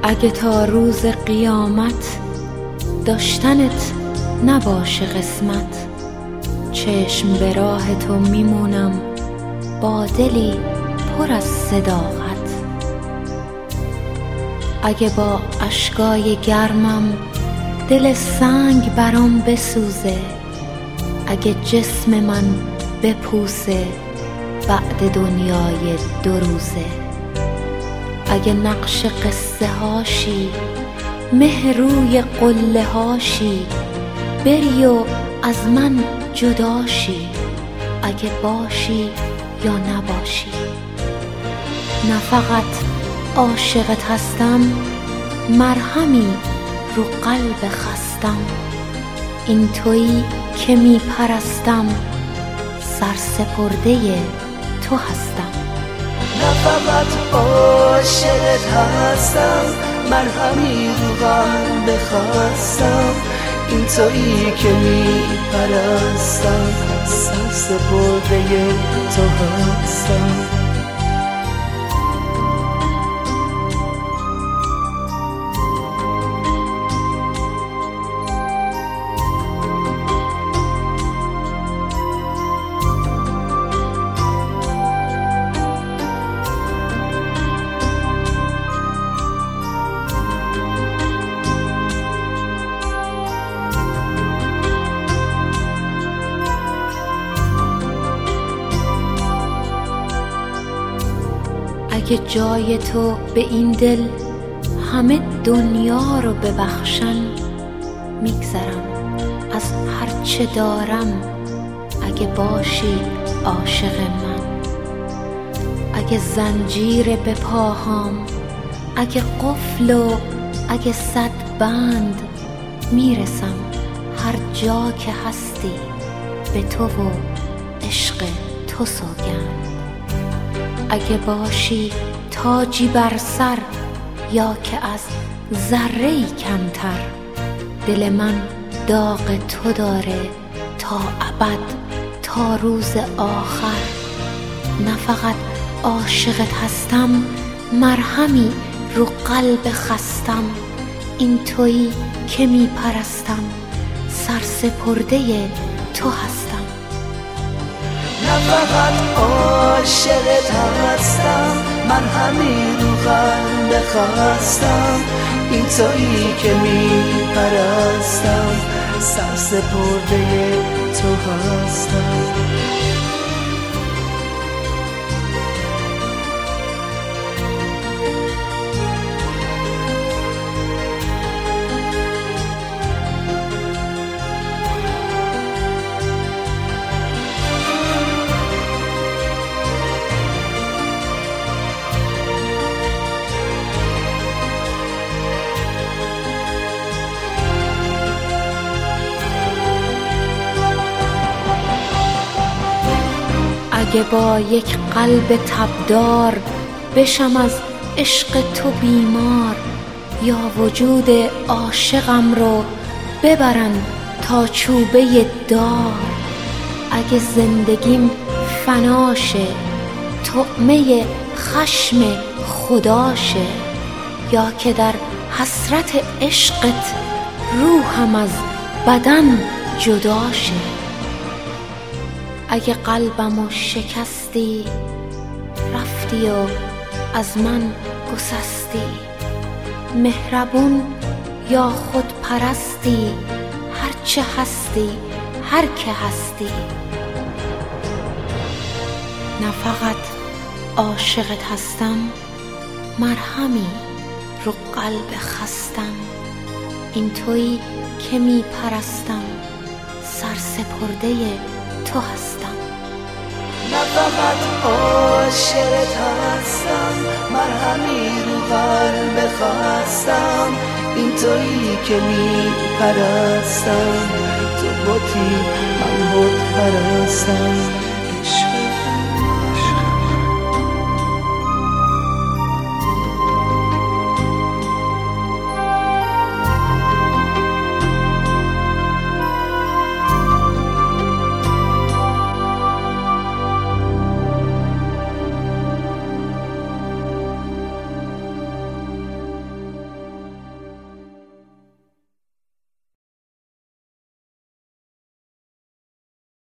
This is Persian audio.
اگه تا روز قیامت داشتنت نباشه قسمت، چشم به راه تو میمونم با دلی پر از صداقت. اگه با اشکای گرمم دل سنگ برام بسوزه، اگه جسم من بپوسه بعد دنیای دو روزه، اگه نقش قصه هاشی مه روی قله هاشی، بری و از من جداشی، اگه باشی یا نباشی. نه فقط عاشقت هستم، مرهمی رو قلب خستم، این تویی که میپرستم، سرسپرده تو هستم. نه فقط عاشقت هستم، مرهمی رو قلب خستم، این تویی که میپرستم، سرسپرده تو هستم. اگه جای تو به این دل همه دنیا رو ببخشن، میگذرم از هر چه دارم اگه باشی عاشق من. اگه زنجیر به پاهام، اگه قفل و اگه صد بند، میرسم هر جا که هستی به تو و عشق تو سوگند. اگه باشی تاجی بر سر یا که از ذره‌ای کمتر، دل من داغ تو داره تا ابد تا روز آخر. نه فقط عاشقت هستم، مرهمی رو قلب خستم، این تویی که میپرستم، سرسپرده تو هستم. نه فقط عاشقت هستم، من همین رو قلب خستم، این تویی که میپرستم، سرسپرده تو هستم. اگه با یک قلب تبدار بشم از عشق تو بیمار، یا وجود عاشقم رو ببرن تا چوبه دار. اگه زندگیم فناشه، طعمه خشم خداشه، یا که در حسرت عشقت روحم از بدن جداشه. اگه قلبمو شکستی رفتی و از من گسستی، مهربون یا خود پرستی، هرچه هستی هر که هستی. نه فقط عاشقت هستم، مرهمی رو قلب خستم، این تویی که میپرستم، سرسپرده تو هستم. نه فقط عاشقت هستم، مرهمی رو قلب خستم، این تویی که میپرستم، تو بودی من بود پرستم.